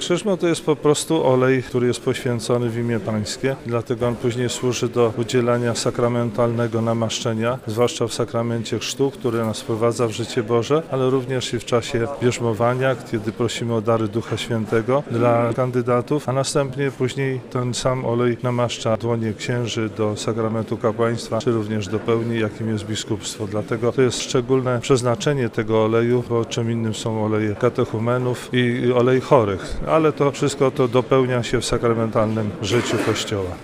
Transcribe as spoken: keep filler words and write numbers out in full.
Krzyżmo to jest po prostu olej, który jest poświęcony w imię Pańskie, dlatego on później służy do udzielania sakramentalnego namaszczenia, zwłaszcza w sakramencie chrztu, który nas wprowadza w życie Boże, ale również i w czasie bierzmowania, kiedy prosimy o dary Ducha Świętego dla kandydatów, a następnie później ten sam olej namaszcza dłonie księży do sakramentu kapłaństwa, czy również do pełni, jakim jest biskupstwo. Dlatego to jest szczególne przeznaczenie tego oleju, bo czym innym są oleje katechumenów i olej chorych, ale to wszystko to dopełnia się w sakramentalnym życiu Kościoła.